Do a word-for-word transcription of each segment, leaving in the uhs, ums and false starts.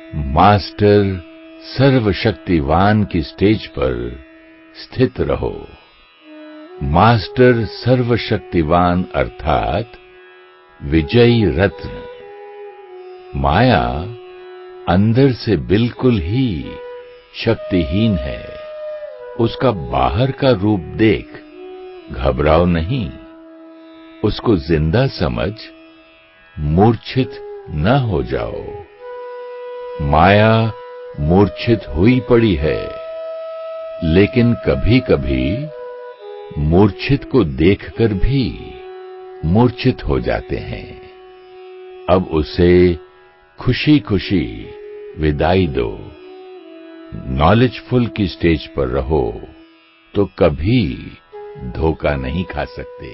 Master सर्वशक्तिवान की stage पर स्थित रहो। मास्टर सर्वशक्तिवान अर्थात विजयी रत्न। माया अंदर से बिल्कुल ही शक्तिहीन है। उसका बाहर का रूप देख घबराओ नहीं, उसको जिंदा समझ मूर्छित न हो जाओ। माया मूर्छित हुई पड़ी है, लेकिन कभी कभी मूर्छित को देखकर भी मूर्छित हो जाते हैं। अब उसे खुशी खुशी विदाई दो। नॉलेजफुल की स्टेज पर रहो तो कभी धोखा नहीं खा सकते।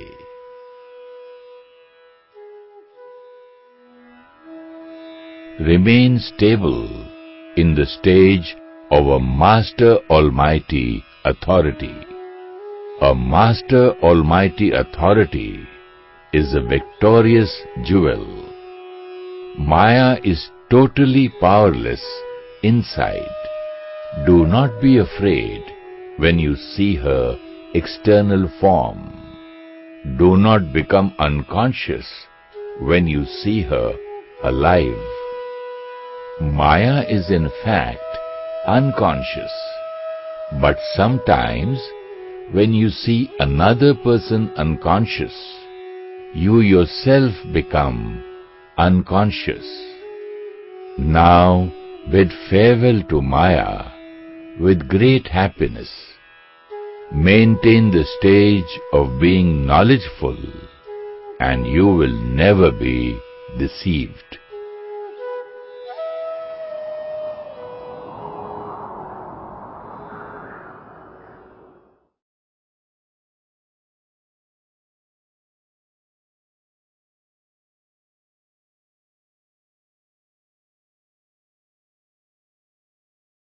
Remain stable in the stage of a Master Almighty authority. A Master Almighty authority is a victorious jewel. Maya is totally powerless inside. Do not be afraid when you see her external form. Do not become unconscious when you see her alive. Maya is in fact unconscious, but sometimes when you see another person unconscious, you yourself become unconscious. Now bid farewell to Maya with great happiness. Maintain the stage of being knowledgeful and you will never be deceived.